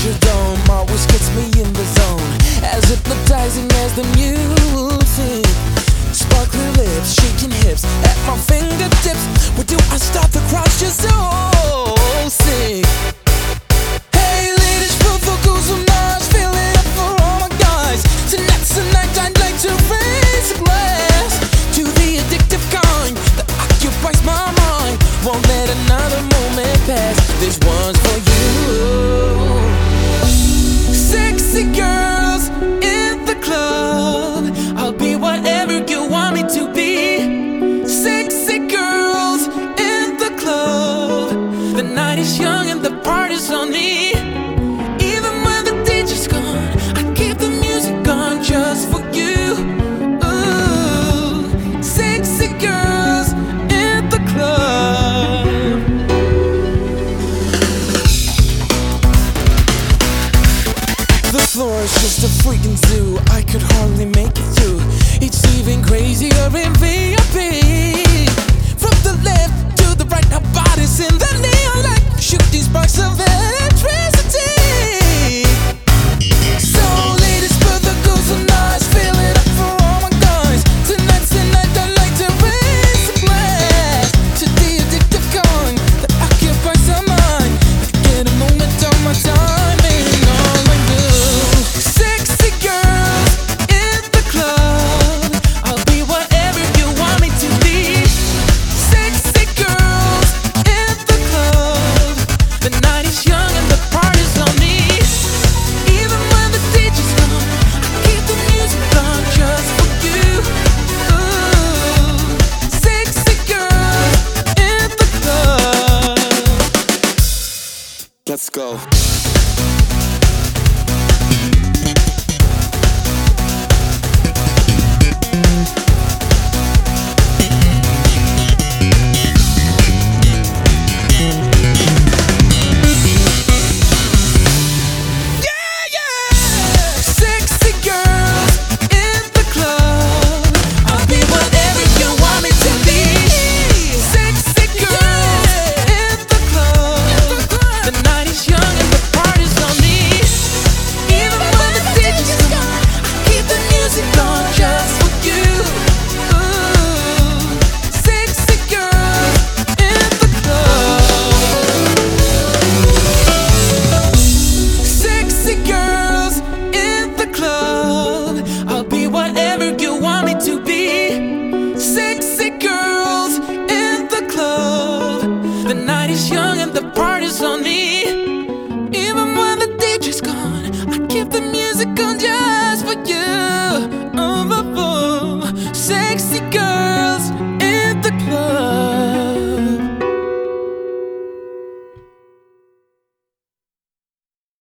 your dome always gets me in the zone, as hypnotizing as the music. Sparkling lips, shaking hips at my fingertips. Where do I start? The crowd's just so sick. Hey ladies, full focus on us, fill it up for all my guys. Tonight's the night I'd like to raise a glass to the addictive kind that occupies my mind. Won't let another moment pass. This one's for you. Sexy girls in the club, I'll be whatever you want me to be. Sexy girls in the club, the night is young and the party's on me. Even when the DJ's gone, I keep the music on just for you. Ooh, sexy girls in the club. The floor is just a freaking zoo. I could hardly make it through. It's even crazier in VIP. From the left to the right, now bodies in the neon light. Shoot these sparks of electricity. So ladies, put the goals on us, fill it up for all my guys. Tonight's the night I'd like to raise a glass to the addictive kind that occupies our mind. I get a moment on my time and all I do. Sexy girls in the club, I'll be whatever you want me to be. Sexy girls in the club, the night is young and the party's on me. Even when the DJ's gone, I keep the music on just for you. Ooh, sexy girls in the club. Let's go. Sexy girls in the club, I'll be whatever you want me to be. Sexy girls in the club, the night is young and the party's on me. Even when the DJ's gone, I keep the music on just for you. Ooh, sexy girls in the club. Sexy girls in the club, I'll be whatever you want me to be. Sexy girls in the club, the night is young and the party's on me. Even when the DJ's gone, I keep the music on just for you.